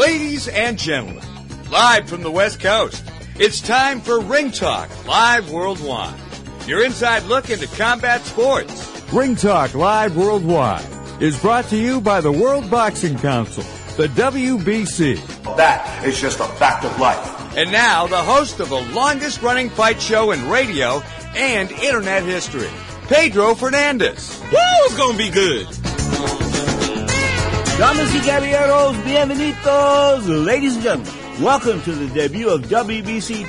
Ladies and gentlemen, live from the West Coast, it's time for Ring Talk Live Worldwide. Your inside look into combat sports. Ring Talk Live Worldwide is brought to you by the World Boxing Council, the WBC. That is just a fact of life. And now, the host of the longest-running fight show in radio and internet history, Pedro Fernandez. Woo, it's gonna be good. Damas y caballeros, bienvenidos, ladies and gentlemen. Welcome to the debut of WBC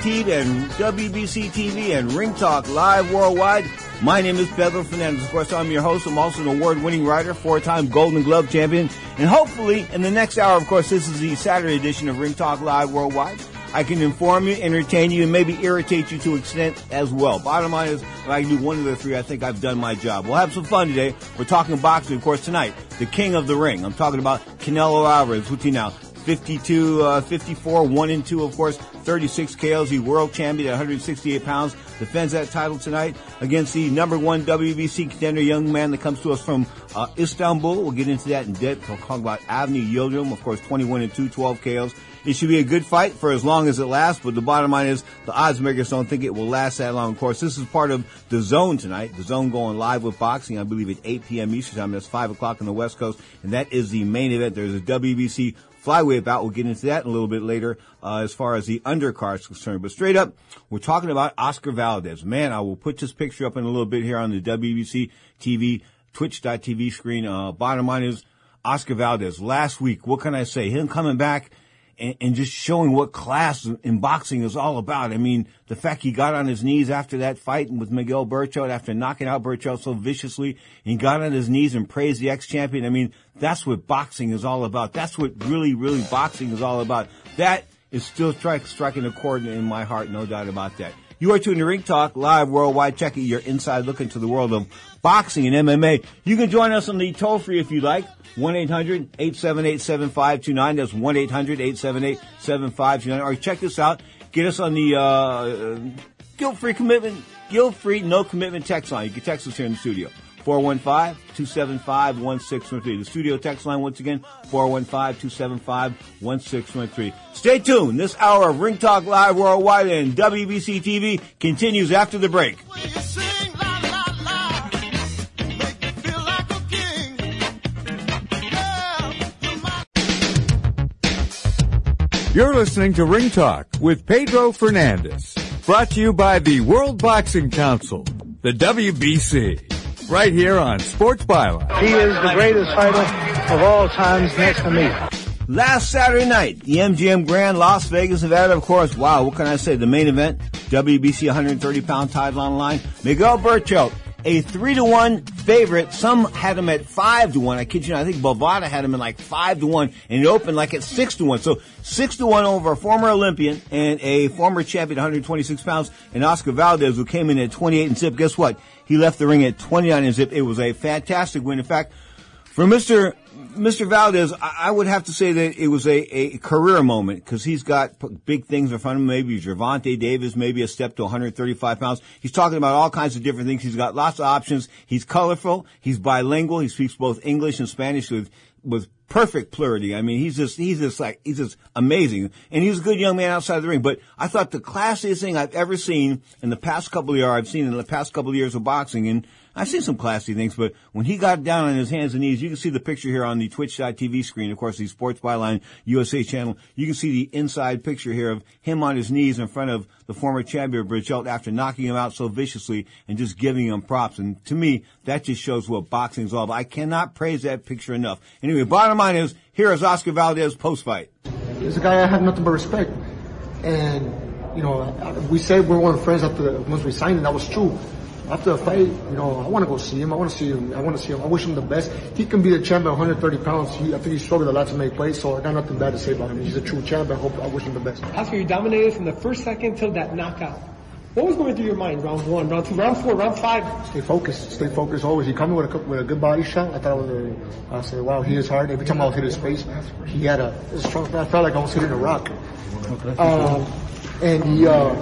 TV and Ring Talk Live Worldwide. My name is Pedro Fernandez. Of course, I'm your host. I'm also an award-winning writer, 4-time Golden Glove champion. And hopefully, in the next hour, of course, this is the Saturday edition of Ring Talk Live Worldwide. I can inform you, entertain you, and maybe irritate you to an extent as well. Bottom line is, if I can do one of the three, I think I've done my job. We'll have some fun today. We're talking boxing, of course, tonight. The king of the ring. I'm talking about Canelo Alvarez. What's he now? 54, 1-2, of course, 36 KOs. He's world champion at 168 pounds. Defends that title tonight against the number one WBC contender, young man that comes to us from Istanbul. We'll get into that in depth. We'll talk about Avni Yildirim, of course, 21-2, 12 KOs. It should be a good fight for as long as it lasts, but the bottom line is the odds makers don't think it will last that long. Of course, this is part of The Zone tonight. The Zone going live with boxing, I believe, at 8 p.m. Eastern Time. That's 5 o'clock on the West Coast, and that is the main event. There's a WBC flyweight bout. We'll get into that a little bit later as far as the undercard is concerned. But straight up, we're talking about Oscar Valdez. Man, I will put this picture up in a little bit here on the WBC TV, Twitch.tv screen. Bottom line is Oscar Valdez. Last week, what can I say? Him coming back and just showing what class in boxing is all about. I mean, the fact he got on his knees after that fight with Miguel Berchelt, after knocking out Berchelt so viciously, he got on his knees and praised the ex-champion. I mean, that's what boxing is all about. That's what really boxing is all about. That is still striking a chord in my heart, no doubt about that. You are tuned to Ring Talk Live Worldwide. Check it, your inside look into the world of boxing and MMA. You can join us on the toll-free if you like. 1-800-878-7529. That's 1-800-878-7529. Or check this out. Get us on the guilt-free, no commitment text line. You can text us here in the studio. 415-275-1613. The studio text line, once again, 415-275-1613. Stay tuned. This hour of Ring Talk Live Worldwide and WBC TV continues after the break. You're listening to Ring Talk with Pedro Fernandez. Brought to you by the World Boxing Council, the WBC. Right here on Sports Byline. He is the greatest fighter of all times next to me. Last Saturday night, the MGM Grand, Las Vegas, Nevada, of course. Wow, what can I say? The main event, WBC 130-pound title on the line. Miguel Berchelt, a 3-1 favorite. Some had him at 5-1. I kid you not. I think Bovada had him in like 5-1, and it opened like at 6-1. So 6-1 over a former Olympian and a former champion, 126 pounds, and Oscar Valdez, who came in at 28 and zip. Guess what? He left the ring at 29 and zip. It was a fantastic win. In fact, for Mr. Valdez, I would have to say that it was a career moment because he's got big things in front of him. Maybe Gervonta Davis, maybe a step to 135 pounds. He's talking about all kinds of different things. He's got lots of options. He's colorful. He's bilingual. He speaks both English and Spanish with perfect plurality. I mean, he's just amazing. And he's a good young man outside the ring. But I thought the classiest thing I've ever seen in the past couple of years of boxing, and I've seen some classy things, but when he got down on his hands and knees, you can see the picture here on the Twitch.tv screen, of course, the Sports Byline USA channel. You can see the inside picture here of him on his knees in front of the former champion Berchelt after knocking him out so viciously and just giving him props. And to me, that just shows what boxing is all about. I cannot praise that picture enough. Anyway, bottom line is, here is Oscar Valdez post-fight. He's a guy I have nothing but respect. And, you know, we said we're one of the friends once we signed, and that was true. After the fight, you know, I want to go see him. I want to see him. I wish him the best. He can be the champ at 130 pounds. I think he struggled a lot to make weight, so I got nothing bad to say about him. He's a true champ. I wish him the best. Oscar, you dominated from the first second till that knockout. What was going through your mind? Round 1, round 2, round 4, round 5? Stay focused always. He come in with a good body shot. I thought I said, wow, he is hard. Every time I was hit his face, he had a strong. I felt like I was hitting a rock. Okay. And we got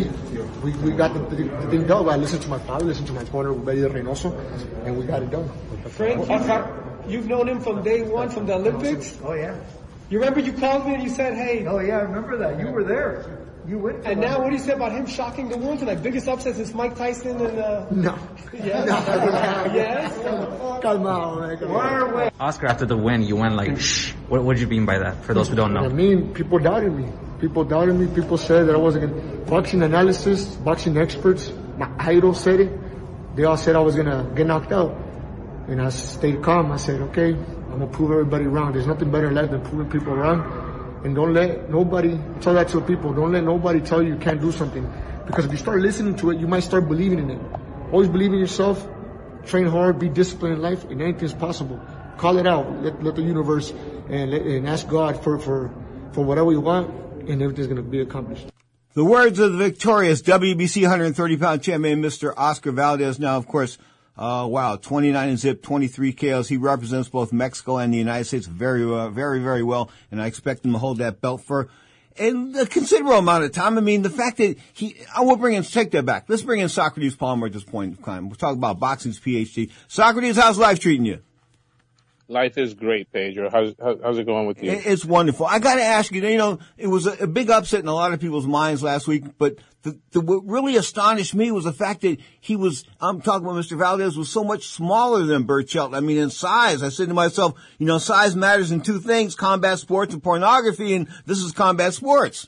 the thing done. I listened to my father, listened to my corner, Betty Reynoso, and we got it done. Frank, you've known him from day one, from the Olympics? Oh, yeah. You remember you called me and you said, hey. Oh, yeah, I remember that. You were there. You went. And now what do you say about him shocking the world tonight? Biggest upset since Mike Tyson and... No. Yes? No. Yes? Come on, man. Oscar, after the win, you went like, shh. What did you mean by that, for those who don't know? I mean, people doubted me. People said that I wasn't going to... Boxing analysis, boxing experts, my idol said it. They all said I was going to get knocked out. And I stayed calm. I said, okay, I'm going to prove everybody wrong. There's nothing better in life than proving people wrong. And don't let nobody, tell that to the people, don't let nobody tell you can't do something. Because if you start listening to it, you might start believing in it. Always believe in yourself, train hard, be disciplined in life, and anything's possible. Call it out, let the universe, and ask God for whatever you want, and everything's going to be accomplished. The words of the victorious WBC 130-pound champion, Mr. Oscar Valdez. Now, of course, 29 and zip, 23 KOs. He represents both Mexico and the United States very well, and I expect him to hold that belt for a considerable amount of time. I mean, the fact that take that back. Let's bring in Socrates Palmer at this point in time. We'll talk about boxing's PhD. Socrates, how's life treating you? Life is great, Pedro. How's it going with you? It's wonderful. I got to ask you, it was a big upset in a lot of people's minds last week, but what really astonished me was the fact that I'm talking about Mr. Valdez, was so much smaller than Berchelt. I mean, in size. I said to myself, size matters in two things, combat sports and pornography, and this is combat sports.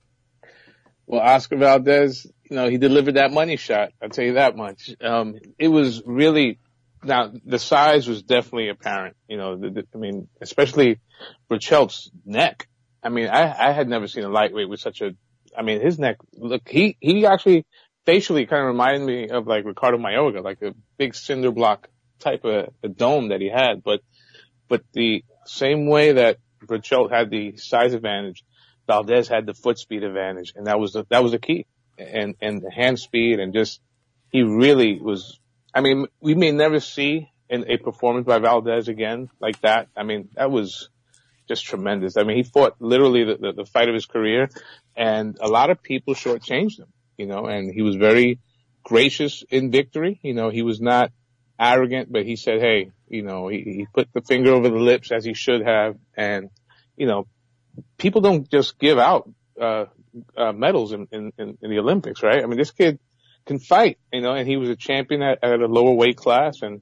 Well, Oscar Valdez, he delivered that money shot. I'll tell you that much. It was really... Now, the size was definitely apparent, especially Berchelt's neck. I mean, I had never seen a lightweight with his neck, look, he actually facially kind of reminded me of like Ricardo Mayorga, like a big cinder block type of a dome that he had. But the same way that Berchelt had the size advantage, Valdez had the foot speed advantage, and that was the key. And the hand speed, and just, he really was, I mean, we may never see a performance by Valdez again like that. I mean, that was just tremendous. I mean, he fought literally the fight of his career, and a lot of people shortchanged him, and he was very gracious in victory. He was not arrogant, but he said, hey, he put the finger over the lips as he should have. And, people don't just give out, medals in the Olympics, right? I mean, this kid can fight, and he was a champion at a lower weight class. And,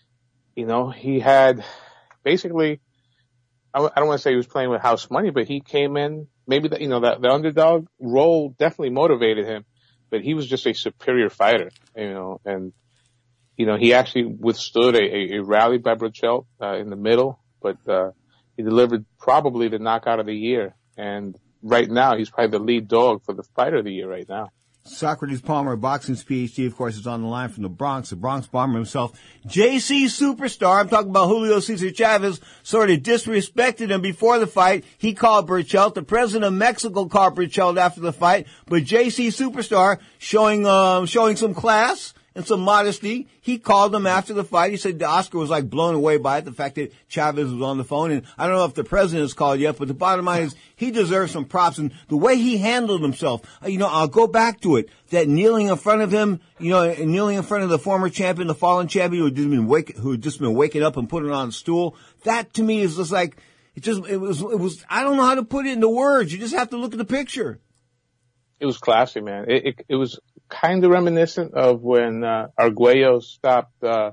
he had basically, I don't want to say he was playing with house money, but he came in, maybe the underdog role definitely motivated him, but he was just a superior fighter, and, he actually withstood a rally by Berchelt, in the middle, but, he delivered probably the knockout of the year. And right now, he's probably the lead dog for the fighter of the year right now. Socrates Palmer, boxing's PhD, of course, is on the line from the Bronx Bomber himself. JC Superstar, I'm talking about Julio Cesar Chavez, sort of disrespected him before the fight. He called Berchelt. The president of Mexico called Berchelt after the fight. But JC Superstar, showing some class and some modesty, he called him after the fight. He said Oscar was like blown away by it, the fact that Chavez was on the phone. And I don't know if the president has called yet, but the bottom line is he deserves some props. And the way he handled himself, I'll go back to it. That kneeling in front of him, kneeling in front of the former champion, the fallen champion who had just been waking up and putting on a stool. That to me is just like, it was, I don't know how to put it into words. You just have to look at the picture. It was classy, man. It was kind of reminiscent of when Arguello stopped a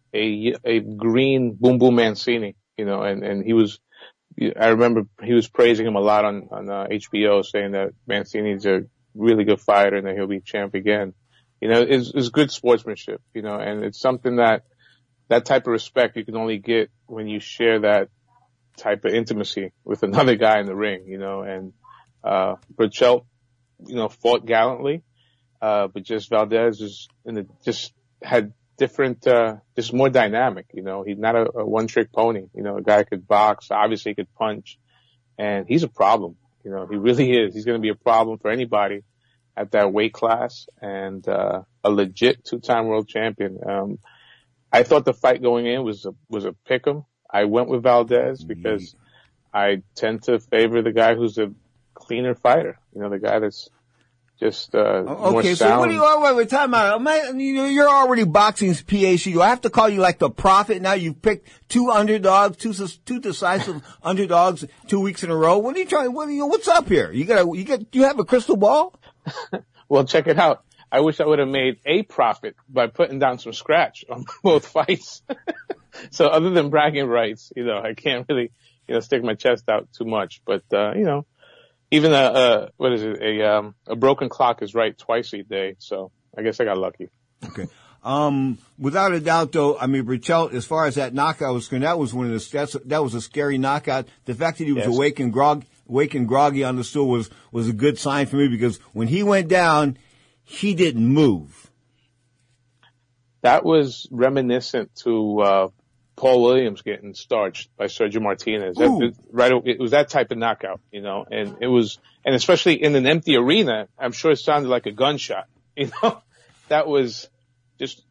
green Boom Boom Mancini, and he was, I remember he was praising him a lot on HBO, saying that Mancini's a really good fighter and that he'll be champ again. It's good sportsmanship, and it's something that type of respect you can only get when you share that type of intimacy with another guy in the ring, and Berchelt, fought gallantly, but just Valdez just had different, just more dynamic, he's not a one-trick pony, a guy could box, obviously he could punch, and he's a problem, he really is. He's going to be a problem for anybody at that weight class, and, a legit two-time world champion. I thought the fight going in was a pick'em. I went with Valdez because I tend to favor the guy who's a cleaner fighter, the guy that's just more okay, sound. so what do you, wait, time out. You're already boxing's PhD. Do I have to call you like the prophet now? You've picked two underdogs, two decisive underdogs 2 weeks in a row. What are you trying, what's up here? You have a crystal ball? Well, check it out. I wish I would have made a profit by putting down some scratch on both fights. So other than bragging rights, I can't really, stick my chest out too much. But, even a broken clock is right twice a day. So I guess I got lucky. Okay. Without a doubt though, Berchelt, as far as that knockout was concerned, that was a scary knockout. The fact that he was awake and groggy on the stool was a good sign for me, because when he went down, he didn't move. That was reminiscent to, Paul Williams getting starched by Sergio Martinez. It was that type of knockout, and and especially in an empty arena, I'm sure it sounded like a gunshot, that was just,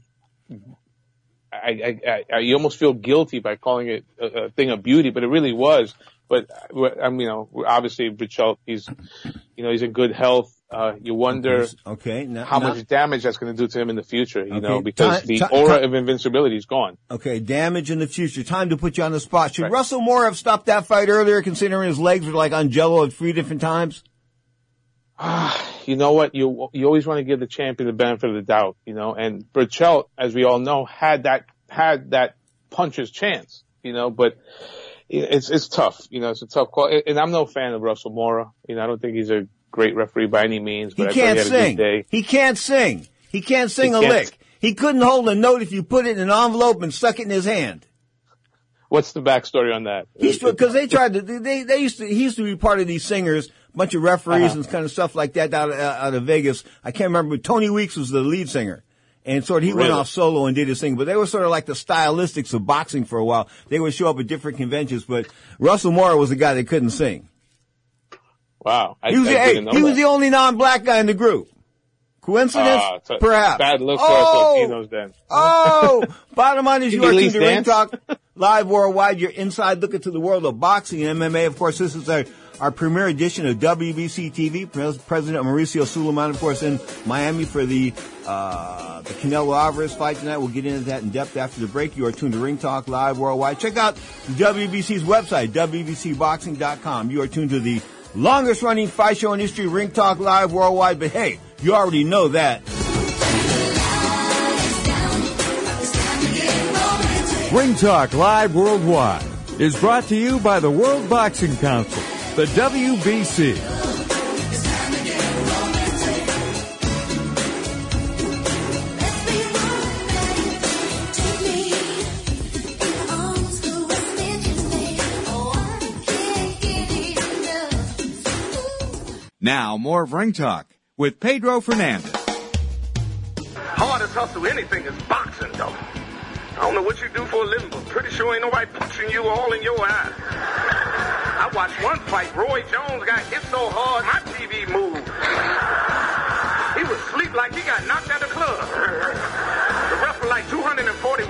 you almost feel guilty by calling it a thing of beauty, but it really was. But, obviously Berchelt, he's in good health. You wonder how much damage that's going to do to him in the future, because the aura of invincibility is gone. Okay, damage in the future. Time to put you on the spot. Should Russell Moore have stopped that fight earlier, considering his legs were like on jello at 3 different times? You know what? You always want to give the champion the benefit of the doubt, and Berchelt, as we all know, had that puncher's chance, but it's tough, it's a tough call. And I'm no fan of Russell Moore. I don't think he's a great referee by any means, but he can't sing. He can't sing. He can't sing a lick. He couldn't hold a note if you put it in an envelope and stuck it in his hand. What's the backstory on that? Because they tried to, he used to be part of these singers, a bunch of referees and kind of stuff like that out of Vegas. I can't remember, but Tony Weeks was the lead singer. And he went off solo and did his thing. But they were sort of like the stylistics of boxing for a while. They would show up at different conventions, but Russell Moore was the guy that couldn't sing. Wow. He was the only non-black guy in the group. Coincidence? Perhaps. Bad luck for us Latinos then. Bottom line is you are tuned to Ring Talk Live Worldwide, your inside look into the world of boxing and MMA. Of course, this is our premiere edition of WBC TV. President Mauricio Sulaiman, of course, in Miami for the Canelo Alvarez fight tonight. We'll get into that in depth after the break. You are tuned to Ring Talk Live Worldwide. Check out WBC's website, WBCBoxing.com. You are tuned to the longest running fight show in history, Ring Talk Live Worldwide. But hey, you already know that. Ring Talk Live Worldwide is brought to you by the World Boxing Council, the WBC. Now, more of Ring Talk with Pedro Fernandez. Hardest hustle anything is boxing, though. I don't know what you do for a living, but pretty sure ain't nobody punching you all in your eye. I watched one fight. Roy Jones got hit so hard, my TV moved. He was asleep like he got knocked out of the club. The ref was like 241,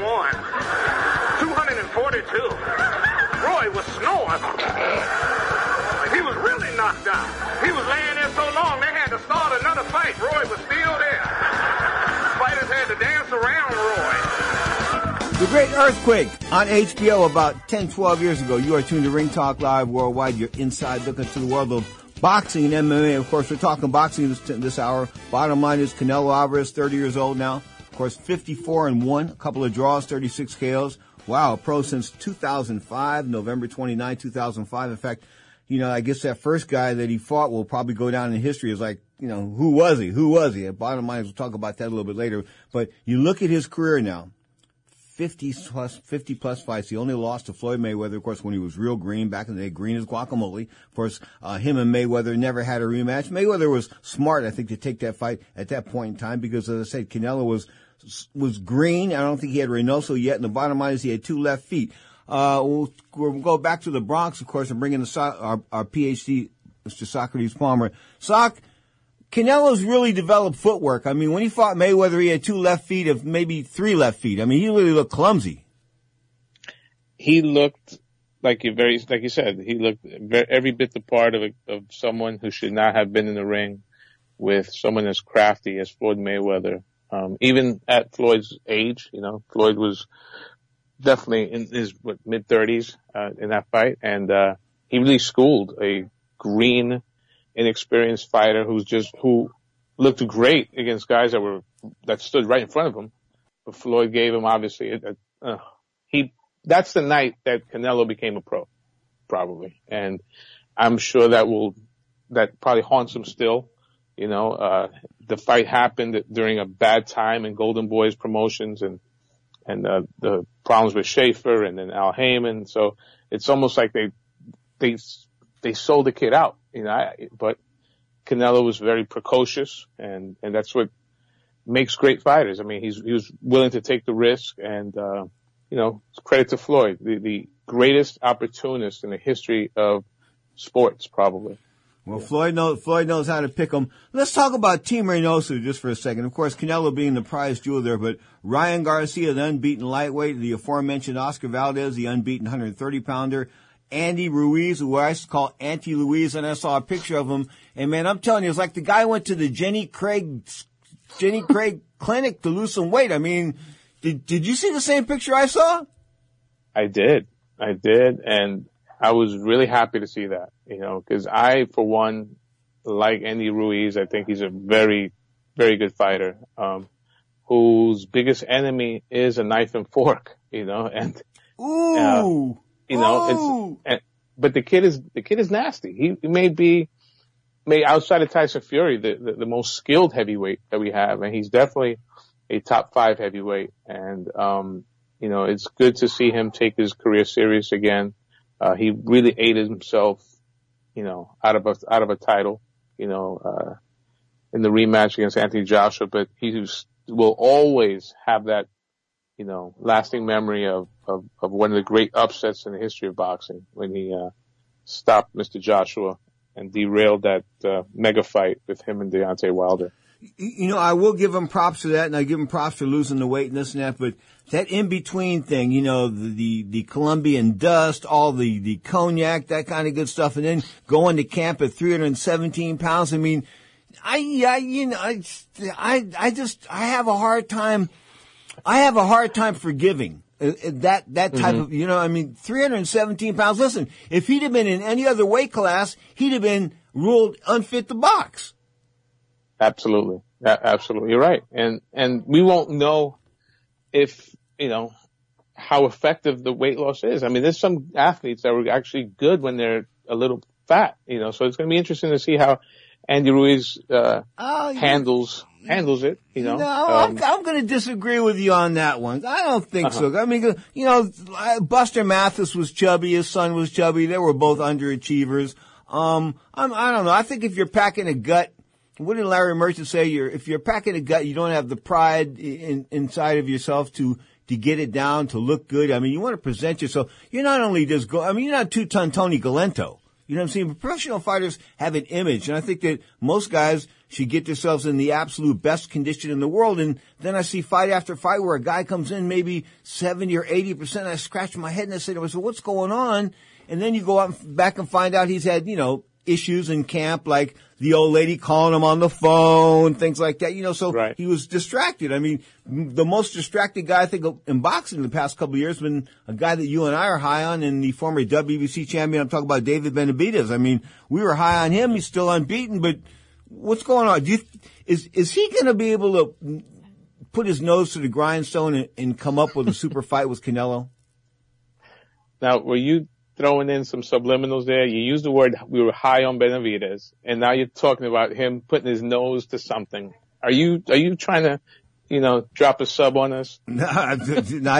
242. Roy was snoring. He was really knocked out. He was laying there so long, they had to start another fight. Roy was still there. Fighters had to dance around Roy. The Great Earthquake on HBO about 10, 12 years ago. You are tuned to Ring Talk Live Worldwide, your inside look into the world of boxing and MMA. Of course, we're talking boxing this hour. Bottom line is Canelo Alvarez, 30 years old now. Of course, 54-1, a couple of draws, 36 KOs. Wow, a pro since 2005, November 29, 2005. In fact, I guess that first guy that he fought will probably go down in history as like, who was he? Who was he? Bottom line is we'll talk about that a little bit later. But you look at his career now. 50 plus fights. He only lost to Floyd Mayweather, of course, when he was real green back in the day. Green as guacamole. Of course, him and Mayweather never had a rematch. Mayweather was smart, I think, to take that fight at that point in time because, as I said, Canelo was green. I don't think he had Reynoso yet. And the bottom line is he had 2 left feet. We'll go back to the Bronx, of course, and bring in our PhD, Mr. Socrates Palmer. Soc, Canelo's really developed footwork. I mean, when he fought Mayweather, he had 2 left feet of maybe 3 left feet. I mean, he really looked clumsy. He looked like you said, he looked every bit the part of someone who should not have been in the ring. with someone as crafty as Floyd Mayweather. Even at Floyd's age, Floyd was definitely in his mid-30s in that fight, and he really schooled a green, inexperienced fighter who looked great against guys that stood right in front of him. But Floyd gave him obviously that's the night that Canelo became a pro, probably, and I'm sure that probably haunts him still. The fight happened during a bad time in Golden Boy's promotions and the problems with Schaefer and then Al Heyman. So it's almost like they sold the kid out, but Canelo was very precocious and that's what makes great fighters. I mean, he was willing to take the risk and, credit to Floyd, the greatest opportunist in the history of sports, probably. Well, Floyd knows how to pick them. Let's talk about Team Reynoso just for a second. Of course, Canelo being the prize jewel there, but Ryan Garcia, the unbeaten lightweight, the aforementioned Oscar Valdez, the unbeaten 130-pounder, Andy Ruiz, who I used to call Auntie Louise, and I saw a picture of him. And man, I'm telling you, it's like the guy went to the Jenny Craig clinic to lose some weight. I mean, did you see the same picture I saw? I did. And I was really happy to see that, because I, for one, like Andy Ruiz. I think he's a very, very good fighter, whose biggest enemy is a knife and fork, and, ooh, but the kid is nasty. He may outside of Tyson Fury, the most skilled heavyweight that we have, and he's definitely a top 5 heavyweight. And, it's good to see him take his career serious again. He really aided himself, out of a title, in the rematch against Anthony Joshua, but he will always have that, lasting memory of one of the great upsets in the history of boxing when he, stopped Mr. Joshua and derailed that, mega fight with him and Deontay Wilder. I will give him props for that, and I give him props for losing the weight and this and that, but that in-between thing, the Colombian dust, all the cognac, that kind of good stuff, and then going to camp at 317 pounds, I mean, I have a hard time forgiving that type of, 317 pounds. Listen, if he'd have been in any other weight class, he'd have been ruled unfit to box. Absolutely. Absolutely. You're right. And we won't know if, how effective the weight loss is. I mean, there's some athletes that were actually good when they're a little fat, so it's going to be interesting to see how Andy Ruiz, handles it, No, I'm going to disagree with you on that one. I don't think so. I mean, Buster Mathis was chubby. His son was chubby. They were both underachievers. I don't know. I think if you're packing a gut, what did Larry Merchant say? If you're packing a gut, you don't have the pride inside of yourself to get it down, to look good. I mean, you want to present yourself. You're not only just you're not 2-ton Tony Galento. You know what I'm saying? Professional fighters have an image, and I think that most guys should get themselves in the absolute best condition in the world. And then I see fight after fight where a guy comes in maybe 70 or 80%. I scratch my head and I say to myself, what's going on? And then you go out back and find out he's had, issues in camp, like the old lady calling him on the phone, things like that, so right. He was distracted. I mean, the most distracted guy I think in boxing in the past couple of years has been a guy that you and I are high on, and the former WBC champion. I'm talking about David Benavidez. I mean, we were high on him. He's still unbeaten, but what's going on? Is he going to be able to put his nose to the grindstone and come up with a super fight with Canelo? Now, were you throwing in some subliminals there? You used the word, we were high on Benavidez, and now you're talking about him putting his nose to something. Are you trying to, drop a sub on us? No, I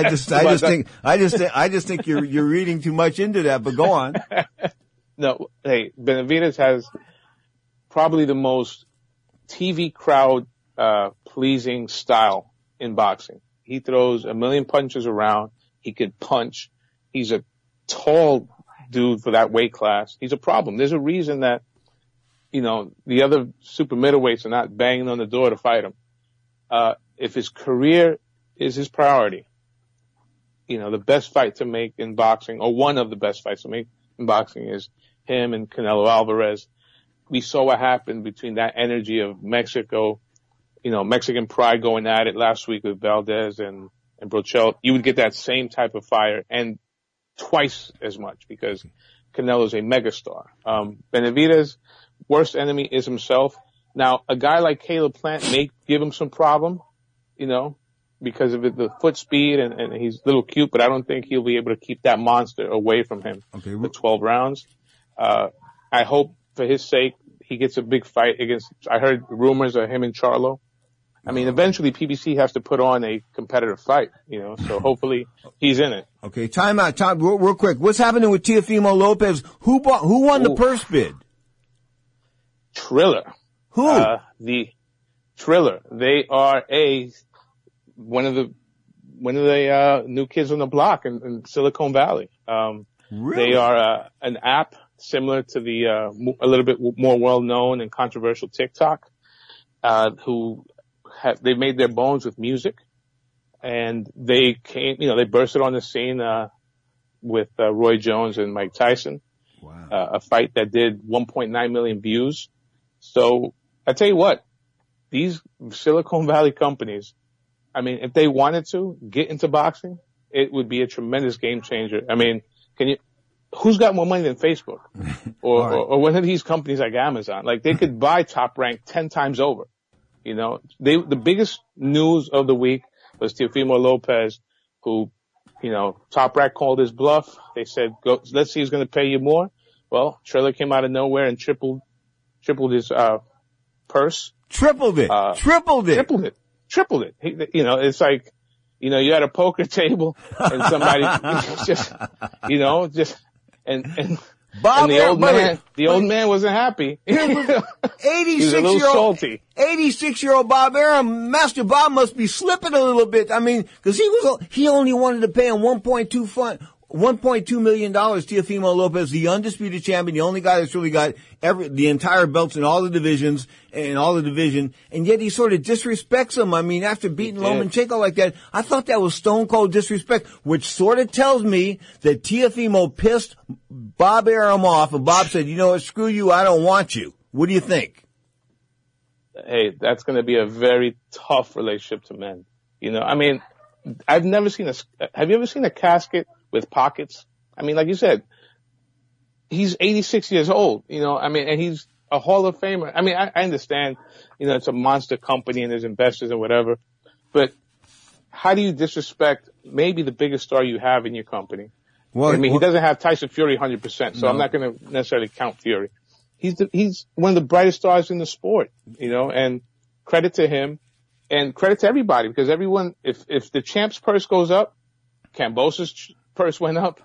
just think you're reading too much into that, but go on. No, hey, Benavidez has probably the most TV crowd, pleasing style in boxing. He throws a million punches around. He could punch. He's a tall dude for that weight class. He's a problem. There's a reason that, the other super middleweights are not banging on the door to fight him. If his career is his priority, the best fight to make in boxing, or one of the best fights to make in boxing, is him and Canelo Alvarez. we saw what happened between that energy of Mexico, Mexican pride going at it last week with Valdez and Brochel. You would get that same type of fire and twice as much because Canelo's a megastar. Benavidez, worst enemy is himself. Now, a guy like Caleb Plant may give him some problem, because of the foot speed and he's a little cute, but I don't think he'll be able to keep that monster away from him for 12 rounds. I hope for his sake he gets a big fight against, I heard rumors of him and Charlo. I mean, eventually PBC has to put on a competitive fight, so hopefully he's in it. Okay, time out, real quick. What's happening with Teofimo Lopez? Who won the purse bid? Triller. Who? The Triller. They are one of the new kids on the block in Silicon Valley. Really? They are an app similar to the a little bit more well-known and controversial TikTok, they made their bones with music, and they came, they bursted on the scene with Roy Jones and Mike Tyson. Wow. A fight that did 1.9 million views. So I tell you what, these Silicon Valley companies, I mean, if they wanted to get into boxing, it would be a tremendous game changer. I mean, who's got more money than Facebook or one of these companies like Amazon? Like they could buy Top Rank 10 times over. The biggest news of the week was Teofimo Lopez, who, Top Rank called his bluff. They said, let's see who's going to pay you more. Well, Triller came out of nowhere and tripled his, purse. Tripled it. Tripled it. It's like, you had a poker table and somebody Bob, the old man wasn't happy. 86-year-old, salty. 86-year-old Bob Arum, Master Bob must be slipping a little bit. I mean, cause he only wanted to pay him $1.2 million. Teofimo Lopez, the undisputed champion, the only guy that's really got the entire belts in all the divisions and yet he sort of disrespects him. I mean, after beating Lomachenko like that, I thought that was stone cold disrespect, which sort of tells me that Teofimo pissed Bob Arum off, and Bob said, what, screw you, I don't want you. What do you think? Hey, that's going to be a very tough relationship to mend. I mean, I've never seen have you ever seen a casket with pockets? I mean, like you said, he's 86 years old, and he's a Hall of Famer. I mean, I understand, it's a monster company and there's investors and whatever, but how do you disrespect maybe the biggest star you have in your company? Well, he doesn't have Tyson Fury 100%, so I'm not going to necessarily count Fury. He's one of the brightest stars in the sport, and credit to him and credit to everybody, because everyone, if the champ's purse goes up, Kambosos' purse went up,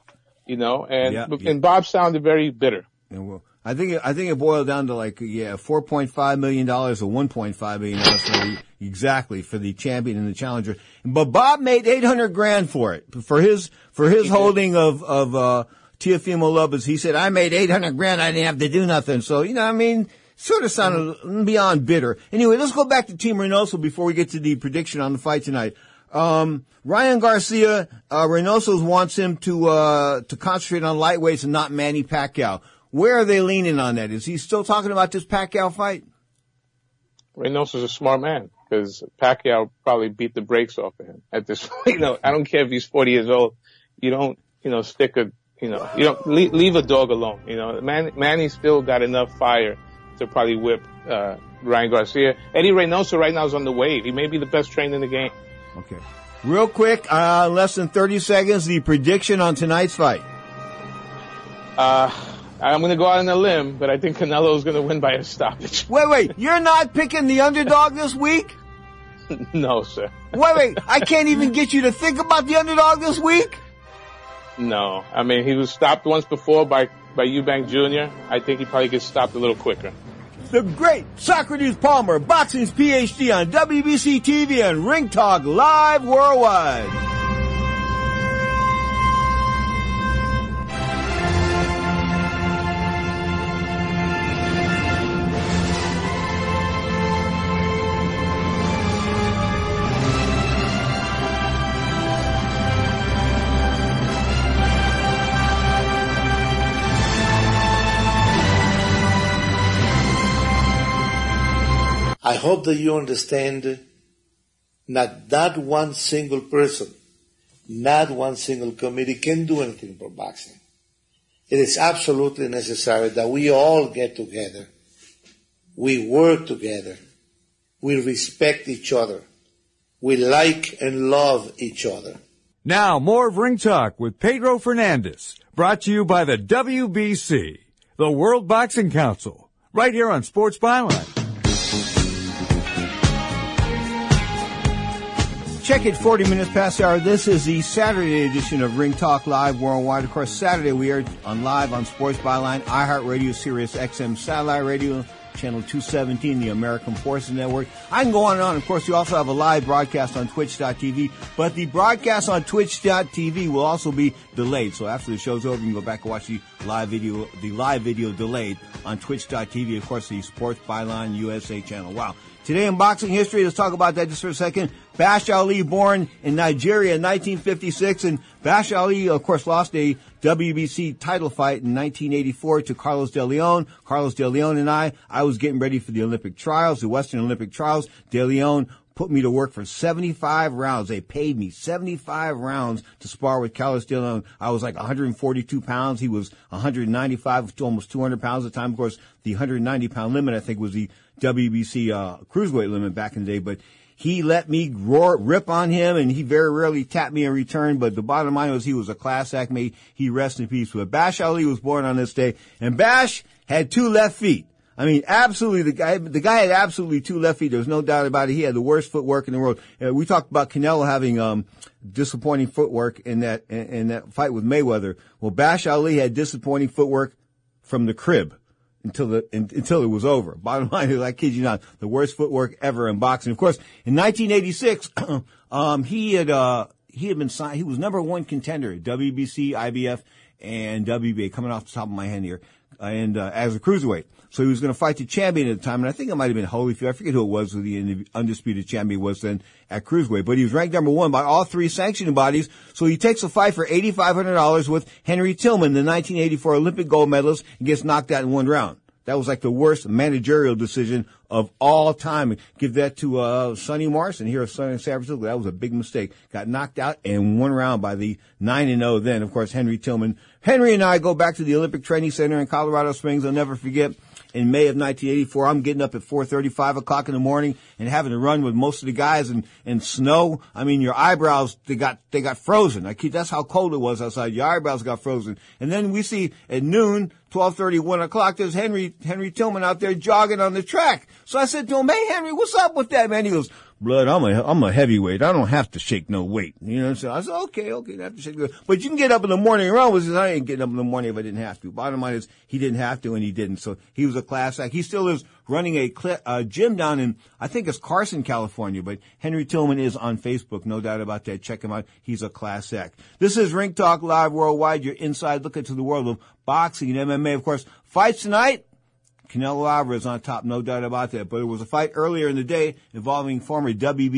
and Bob sounded very bitter. Yeah, well, I think it boiled down to $4.5 million or $1.5 million exactly for the champion and the challenger. But Bob made $800,000 for it, for his holding of Teofimo Lopez. He said, I made $800,000. I didn't have to do nothing. So, sort of sounded beyond bitter. Anyway, let's go back to Team Reynoso before we get to the prediction on the fight tonight. Ryan Garcia, Reynoso wants him to concentrate on lightweights and not Manny Pacquiao. Where are they leaning on that? Is he still talking about this Pacquiao fight? Reynoso's a smart man, because Pacquiao probably beat the brakes off of him at this point. I don't care if he's 40 years old. You don't, you don't leave a dog alone. Manny still got enough fire to probably whip, Ryan Garcia. Eddie Reynoso right now is on the wave. He may be the best trained in the game. Okay. Real quick, less than 30 seconds, the prediction on tonight's fight. I'm going to go out on a limb, but I think Canelo's going to win by a stoppage. Wait, you're not picking the underdog this week? No, sir. Wait, I can't even get you to think about the underdog this week? No. I mean, he was stopped once before by Eubank Jr. I think he probably gets stopped a little quicker. The great Socrates Palmer, boxing's PhD on WBC TV and Ring Talk Live Worldwide. I hope that you understand not one single person, not one single committee can do anything for boxing. It is absolutely necessary that we all get together. We work together. We respect each other. We like and love each other. Now, more of Ring Talk with Pedro Fernandez, brought to you by the WBC, the World Boxing Council, right here on Sports Byline. Check it, 40 minutes past the hour. This is the Saturday edition of Ring Talk Live Worldwide. Of course, Saturday we are live on Sports Byline, iHeartRadio, Sirius XM Satellite Radio, Channel 217, the American Forces Network. I can go on and on. Of course, we also have a live broadcast on Twitch.tv, but the broadcast on Twitch.tv will also be delayed. So after the show's over, you can go back and watch the live video delayed on Twitch.tv. Of course, the Sports Byline USA channel. Wow. Today in boxing history, let's talk about that just for a second. Bash Ali, born in Nigeria in 1956, and Bash Ali, of course, lost a WBC title fight in 1984 to Carlos De Leon. Carlos De Leon and I was getting ready for the Olympic trials, the Western Olympic trials. De Leon put me to work for 75 rounds. They paid me 75 rounds to spar with Carlos De Leon. I was like 142 pounds. He was 195 to almost 200 pounds at the time. Of course, the 190-pound limit, I think, was the WBC cruiserweight limit back in the day. But he let me rip on him, and he very rarely tapped me in return. But the bottom line was he was a class act. May he rest in peace. But Bash Ali was born on this day, and Bash had two left feet. I mean, absolutely, the guy had absolutely two left feet. There's no doubt about it. He had the worst footwork in the world. We talked about Canelo having disappointing footwork in that fight with Mayweather. Well, Bash Ali had disappointing footwork from the crib until it was over. Bottom line is, I kid you not, the worst footwork ever in boxing. Of course, in 1986, he had been signed. He was number one contender at WBC, IBF, and WBA, coming off the top of my head here, and as a cruiserweight. So he was going to fight the champion at the time, and I think it might have been Holyfield. I forget who it was, who the undisputed champion was then at cruiserweight. But he was ranked number one by all three sanctioning bodies. So he takes a fight for $8,500 with Henry Tillman, the 1984 Olympic gold medalist, and gets knocked out in one round. That was like the worst managerial decision of all time. Give that to Sonny Morrison here in San Francisco. That was a big mistake. Got knocked out in one round by the 9-0 then, of course, Henry Tillman. Henry and I go back to the Olympic Training Center in Colorado Springs. I'll never forget. In May of 1984, I'm getting up at 4:30, 5 o'clock in the morning and having to run with most of the guys in snow. I mean, your eyebrows, they got frozen. That's how cold it was outside. Your eyebrows got frozen. And then we see at noon, 12:30, 1 o'clock, there's Henry Tillman out there jogging on the track. So I said to him, "Hey, Henry, what's up with that, man?" He goes, "Blood, I'm a heavyweight. I don't have to shake no weight." You know what I'm saying? I said, okay, don't have to shake no weight. But you can get up in the morning and run. He says, "I ain't getting up in the morning if I didn't have to." Bottom line is, he didn't have to, and he didn't. So he was a class act. He still is running a gym down in, I think it's Carson, California. But Henry Tillman is on Facebook, no doubt about that. Check him out. He's a class act. This is Ring Talk Live Worldwide, your inside look into the world of boxing and MMA. Of course, fights tonight. Canelo Alvarez on top, no doubt about that. But it was a fight earlier in the day involving former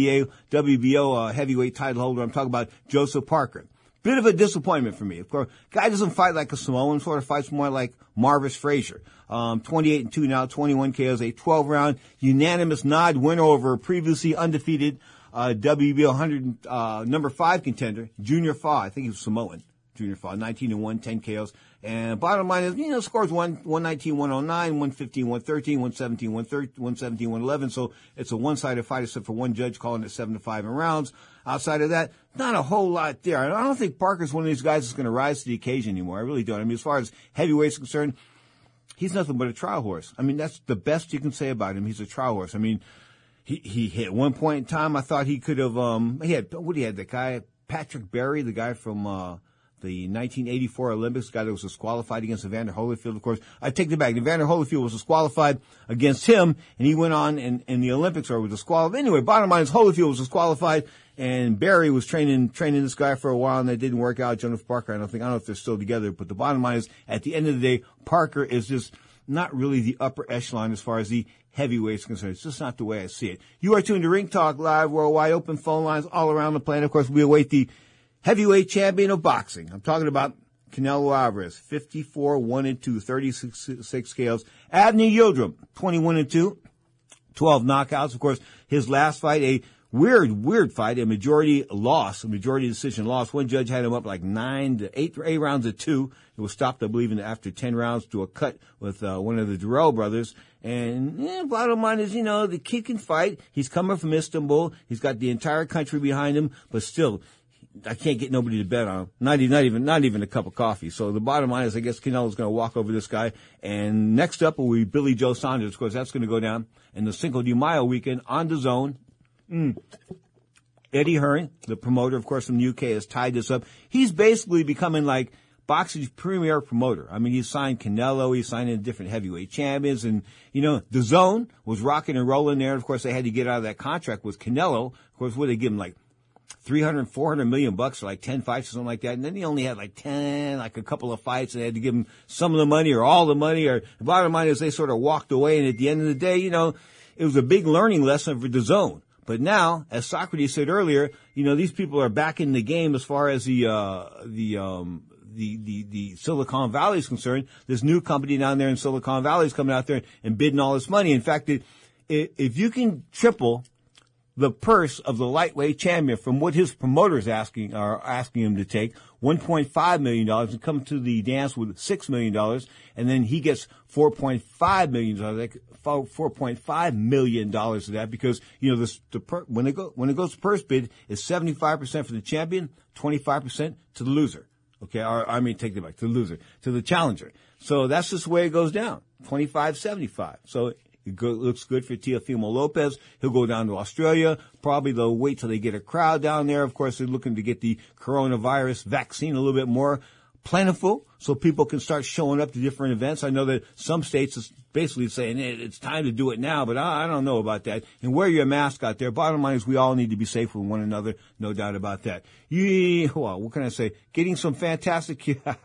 WBO heavyweight title holder. I'm talking about Joseph Parker. Bit of a disappointment for me. Of course, guy doesn't fight like a Samoan, sort of fights more like Marvis Frazier. 28-2 now, 21 KOs, a 12-round unanimous nod winner over previously undefeated WBO 100 number 5 contender, Junior Fa. I think he was Samoan. Junior Fa, 19-1, 10 KOs. And bottom line is, scores 119, 109, 115, 113, 117, 117, 111. So it's a one-sided fight except for one judge calling it 7-5 in rounds. Outside of that, not a whole lot there. I don't think Parker's one of these guys that's going to rise to the occasion anymore. I really don't. I mean, as far as heavyweight's concerned, he's nothing but a trial horse. I mean, that's the best you can say about him. He's a trial horse. I mean, he hit one point in time. I thought he could have, he had that guy, Patrick Berry, the guy from, the 1984 Olympics, guy that was disqualified against Evander Holyfield, of course. I take it back. Evander Holyfield was disqualified against him, and he went on in the Olympics, or was disqualified. Anyway, bottom line is Holyfield was disqualified, and Barry was training this guy for a while, and that didn't work out. Jonas Parker, I don't know if they're still together, but the bottom line is, at the end of the day, Parker is just not really the upper echelon as far as the heavyweight is concerned. It's just not the way I see it. You are tuned to Ring Talk Live, worldwide, open phone lines all around the planet. Of course, we await the heavyweight champion of boxing. I'm talking about Canelo Alvarez, 54-1-2, 36 KOs. Avni Yildirim, 21-2, 12 knockouts. Of course, his last fight, a weird fight, a majority decision loss. One judge had him up like 8 rounds to 2. It was stopped, I believe, after 10 rounds to a cut with one of the Durrell brothers. And bottom line is, the kid can fight. He's coming from Istanbul. He's got the entire country behind him, but still, I can't get nobody to bet on him. Not even a cup of coffee. So the bottom line is, I guess Canelo's going to walk over this guy. And next up will be Billy Joe Saunders. Of course, that's going to go down in the Cinco de Mayo weekend on the Zone. Eddie Hearn, the promoter, of course, from the UK, has tied this up. He's basically becoming like boxing's premier promoter. I mean, he signed Canelo, he signed in different heavyweight champions, and, the Zone was rocking and rolling there. Of course, they had to get out of that contract with Canelo. Of course, what they give him, like $400 million for like 10 fights or something like that. And then he only had like a couple of fights, and they had to give him some of the money or all the money, or the bottom line is they sort of walked away. And at the end of the day, it was a big learning lesson for the Zone. But now, as Socrates said earlier, these people are back in the game as far as the Silicon Valley is concerned. This new company down there in Silicon Valley is coming out there and bidding all this money. In fact, if you can triple the purse of the lightweight champion from what his promoters are asking him to take, $1.5 million, and come to the dance with $6 million, and then he gets $4.5 million of that, because when it goes to purse bid, is 75% for the champion, 25% to the loser. Okay, take it back, to the loser, to the challenger. So that's just the way it goes down, 25-75. So it looks good for Teofimo Lopez. He'll go down to Australia. Probably they'll wait till they get a crowd down there. Of course, they're looking to get the coronavirus vaccine a little bit more plentiful so people can start showing up to different events. I know that some states is basically saying it's time to do it now, but I don't know about that. And wear your mask out there. Bottom line is we all need to be safe with one another, no doubt about that. What can I say? Getting some fantastic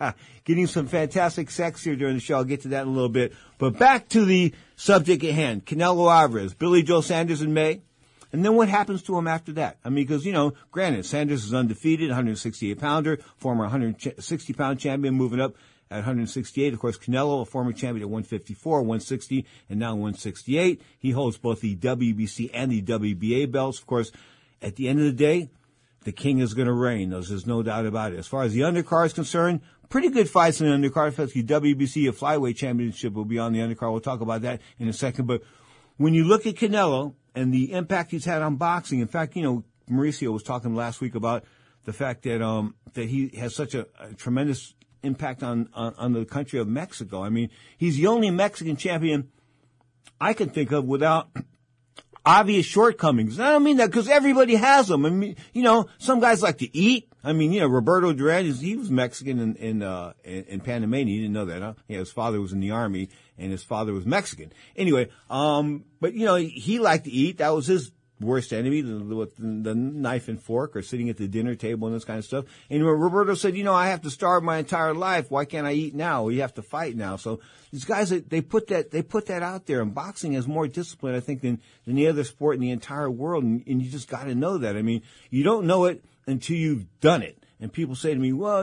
sex here during the show. I'll get to that in a little bit. But back to the subject at hand. Canelo Alvarez, Billy Joe Saunders in May. And then what happens to him after that? I mean, because, granted, Sanders is undefeated, 168-pounder, former 160-pound champion, moving up at 168. Of course, Canelo, a former champion at 154, 160, and now 168. He holds both the WBC and the WBA belts. Of course, at the end of the day, the king is going to reign. There's no doubt about it. As far as the undercard is concerned, pretty good fights in the undercard. The WBC, a flyweight championship, will be on the undercard. We'll talk about that in a second. But when you look at Canelo and the impact he's had on boxing, in fact, Mauricio was talking last week about the fact that he has such a tremendous impact on the country of Mexico. I mean, he's the only Mexican champion I can think of without obvious shortcomings. I don't mean that because everybody has them. I mean, some guys like to eat. I mean, Roberto Duran, he was Mexican in Panamanian. You didn't know that, huh? Yeah, his father was in the army and his father was Mexican. Anyway, but he liked to eat. That was his worst enemy, the knife and fork, or sitting at the dinner table and this kind of stuff. And Roberto said, I have to starve my entire life. Why can't I eat now? You have to fight now. So these guys, they put that out there. And boxing has more discipline, I think, than any other sport in the entire world. And you just got to know that. I mean, you don't know it until you've done it. And people say to me, well,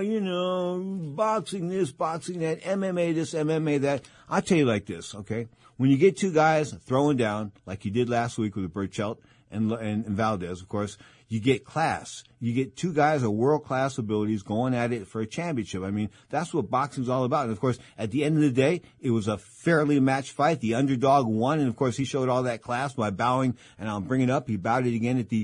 boxing this, boxing that, MMA this, MMA that. I'll tell you like this, okay? When you get two guys throwing down, like you did last week with Burchelt and Valdez, of course, you get class. You get two guys of world-class abilities going at it for a championship. I mean, that's what boxing's all about. And, of course, at the end of the day, it was a fairly matched fight. The underdog won, and, of course, he showed all that class by bowing, and I'll bring it up. He bowed it again at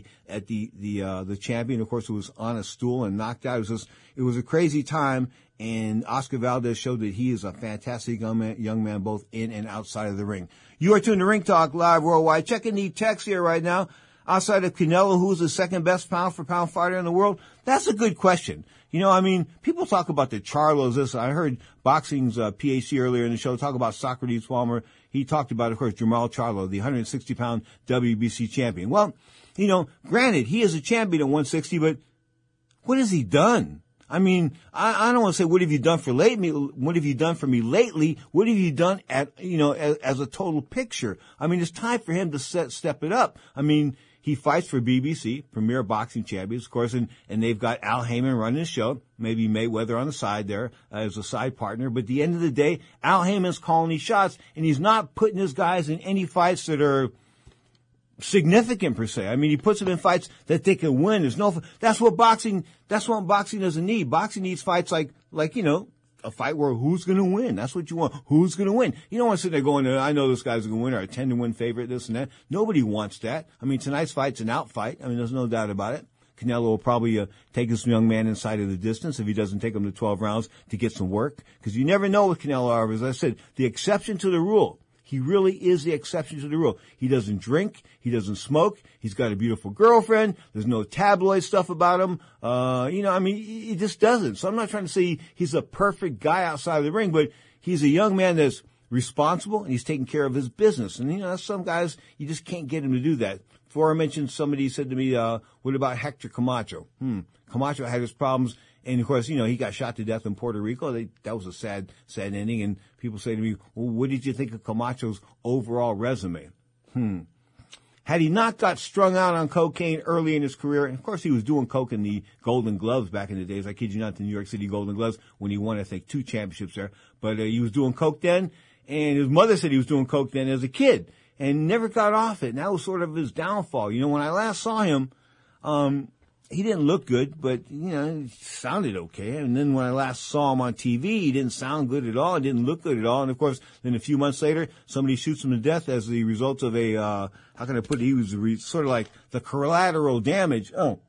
the champion. Of course, it was on a stool and knocked out. It was a crazy time, and Oscar Valdez showed that he is a fantastic young man both in and outside of the ring. You are tuned to Ring Talk Live Worldwide. Checking the text here right now. Outside of Canelo, who's the second best pound-for-pound fighter in the world? That's a good question. People talk about the Charlos. I heard Boxing's PhD earlier in the show talk about Socrates Palmer. He talked about, of course, Jamal Charlo, the 160-pound WBC champion. Well, granted, he is a champion at 160, but what has he done? I mean, I don't want to say, what have you done for me lately? What have you done as a total picture? I mean, it's time for him to step it up. I mean, he fights for BBC, Premier Boxing Champions, of course, and they've got Al Heyman running the show, maybe Mayweather on the side there as a side partner. But at the end of the day, Al Heyman's calling these shots, and he's not putting his guys in any fights that are significant per se. I mean, he puts them in fights that they can win. That's what boxing doesn't need. Boxing needs fights like, a fight where who's going to win. That's what you want. Who's going to win? You don't want to sit there going, I know this guy's going to win, or a 10-to-1 favorite, this and that. Nobody wants that. I mean, tonight's fight's an out fight. I mean, there's no doubt about it. Canelo will probably take this young man inside of the distance if he doesn't take him to 12 rounds to get some work. Because you never know with Canelo Alvarez. As I said, the exception to the rule. He really is the exception to the rule. He doesn't drink. He doesn't smoke. He's got a beautiful girlfriend. There's no tabloid stuff about him. He just doesn't. So I'm not trying to say he's a perfect guy outside of the ring, but he's a young man that's responsible and he's taking care of his business. And, some guys, you just can't get him to do that. Before I mentioned, somebody said to me, what about Hector Camacho? Camacho had his problems. And of course, he got shot to death in Puerto Rico. That was a sad ending. And people say to me, well, what did you think of Camacho's overall resume? Had he not got strung out on cocaine early in his career, and of course he was doing coke in the Golden Gloves back in the days. I kid you not, the New York City Golden Gloves when he won, I think, 2 championships there. But he was doing coke then, and his mother said he was doing coke then as a kid, and never got off it. And that was sort of his downfall. When I last saw him, he didn't look good, but, he sounded okay. And then when I last saw him on TV, he didn't sound good at all. It didn't look good at all. And, of course, then a few months later, somebody shoots him to death as the result of a, how can I put it? He was sort of like the collateral damage.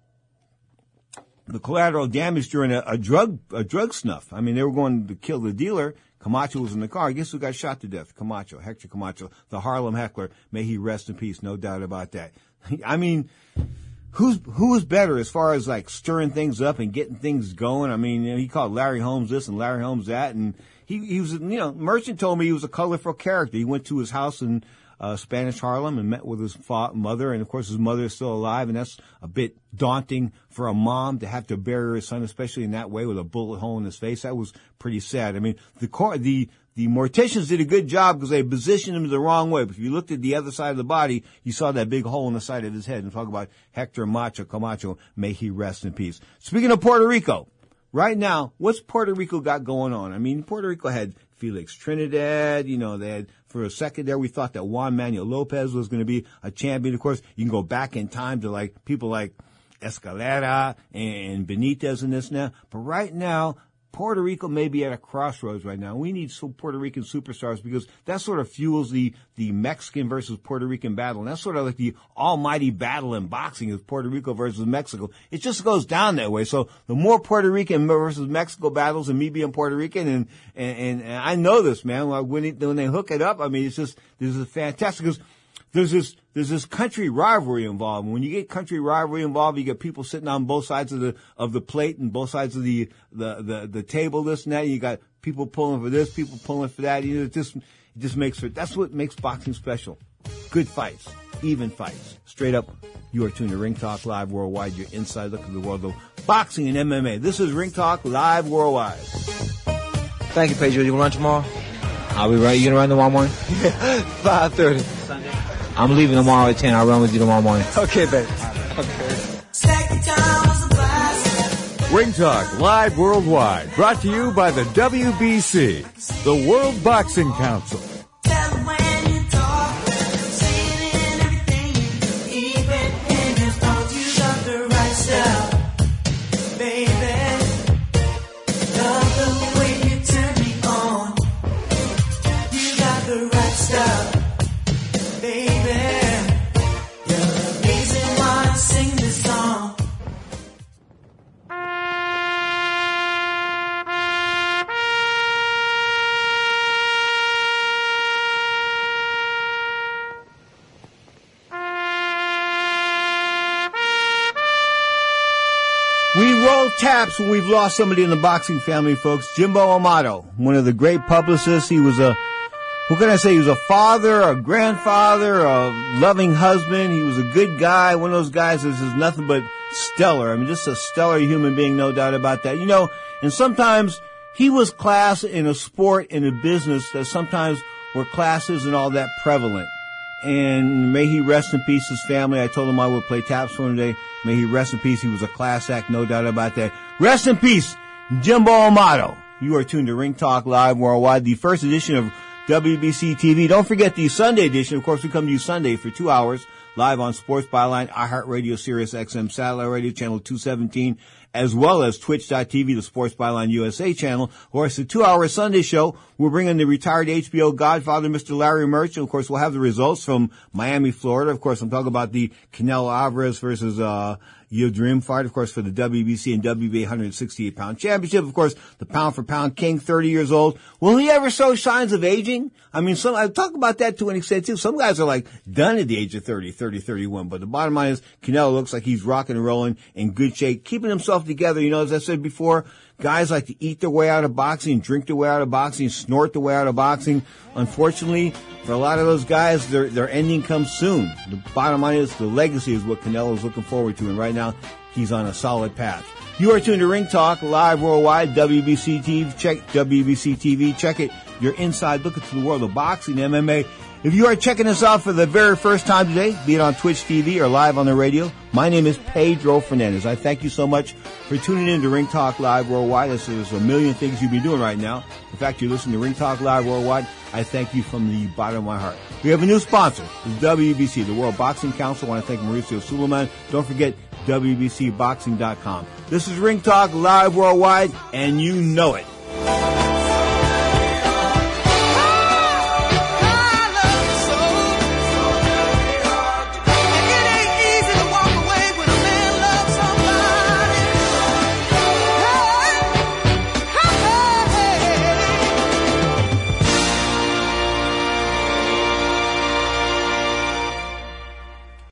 The collateral damage during a drug snuff. I mean, they were going to kill the dealer. Camacho was in the car. Guess who got shot to death? Camacho, Hector Camacho, the Harlem Heckler. May he rest in peace. No doubt about that. I mean, who is better as far as like stirring things up and getting things going? I mean, he called Larry Holmes this and Larry Holmes that, and he was, Merchant told me he was a colorful character. He went to his house in Spanish Harlem and met with his mother, and of course his mother is still alive, and that's a bit daunting for a mom to have to bury her son, especially in that way with a bullet hole in his face. That was pretty sad. I mean, the morticians did a good job because they positioned him the wrong way. But if you looked at the other side of the body, you saw that big hole in the side of his head. And talk about Hector Camacho, may he rest in peace. Speaking of Puerto Rico, right now, what's Puerto Rico got going on? I mean, Puerto Rico had Felix Trinidad. They had, for a second there, we thought that Juan Manuel Lopez was going to be a champion. Of course, you can go back in time to people like Escalera and Benitez and this now. But right now, Puerto Rico may be at a crossroads right now. We need some Puerto Rican superstars because that sort of fuels the Mexican versus Puerto Rican battle. And that's sort of like the almighty battle in boxing is Puerto Rico versus Mexico. It just goes down that way. So the more Puerto Rican versus Mexico battles, and me being Puerto Rican, and I know this, man, when they hook it up, I mean, this is fantastic because there's this country rivalry involved. When you get country rivalry involved, you get people sitting on both sides of the plate and both sides of the table, this and that. You got people pulling for this, people pulling for that. It just makes that's what makes boxing special. Good fights, even fights. Straight up, you are tuned to Ring Talk Live Worldwide, your inside look at the world of boxing and MMA. This is Ring Talk Live Worldwide. Thank you, Pedro. You want to run tomorrow? I'll be right. You gonna run tomorrow morning? 5:30. Sunday. I'm leaving tomorrow at 10. I'll run with you tomorrow morning. Okay, babe. Okay. Ring Talk Live Worldwide, brought to you by the WBC, the World Boxing Council. Taps when we've lost somebody in the boxing family, folks. Jimbo Amato, one of the great publicists. He was what can I say? He was a father, a grandfather, a loving husband. He was a good guy. One of those guys that is nothing but stellar. I mean, just a stellar human being, no doubt about that. And sometimes he was class in a sport, in a business that sometimes where class isn't all that prevalent. And may he rest in peace, his family. I told him I would play taps for him today. May he rest in peace. He was a class act, no doubt about that. Rest in peace, Jimbo Amato. You are tuned to Ring Talk Live Worldwide, the first edition of WBC TV. Don't forget the Sunday edition. Of course, we come to you Sunday for 2 hours live on Sports Byline, iHeartRadio, Sirius XM Satellite Radio, Channel 217, as well as Twitch.tv, the Sports Byline USA channel. Of course, the 2-hour Sunday show, we're bringing the retired HBO Godfather, Mr. Larry Merchant. Of course, we'll have the results from Miami, Florida. Of course, I'm talking about the Canelo Alvarez versus Dream fight, of course, for the WBC and WBA 168-pound championship. Of course, the pound-for-pound king, 30 years old. Will he ever show signs of aging? I mean, I talk about that to an extent, too. Some guys are, like, done at the age of 30, 31. But the bottom line is, Canelo looks like he's rocking and rolling in good shape, keeping himself together. You know, as I said before, guys like to eat their way out of boxing, drink their way out of boxing, snort their way out of boxing. Unfortunately, for a lot of those guys, their ending comes soon. The bottom line is the legacy is what Canelo is looking forward to, and right now he's on a solid path. You are tuned to Ring Talk, live worldwide, WBC TV. Check WBC TV. Check it. Your inside look into the world of boxing, MMA. If you are checking us out for the very first time today, be it on Twitch TV or live on the radio, my name is Pedro Fernandez. I thank you so much for tuning in to Ring Talk Live Worldwide. There's a million things you've been doing right now. In fact, you're listening to Ring Talk Live Worldwide. I thank you from the bottom of my heart. We have a new sponsor, the WBC, the World Boxing Council. I want to thank Mauricio Suleiman. Don't forget WBCBoxing.com. This is Ring Talk Live Worldwide, and you know it.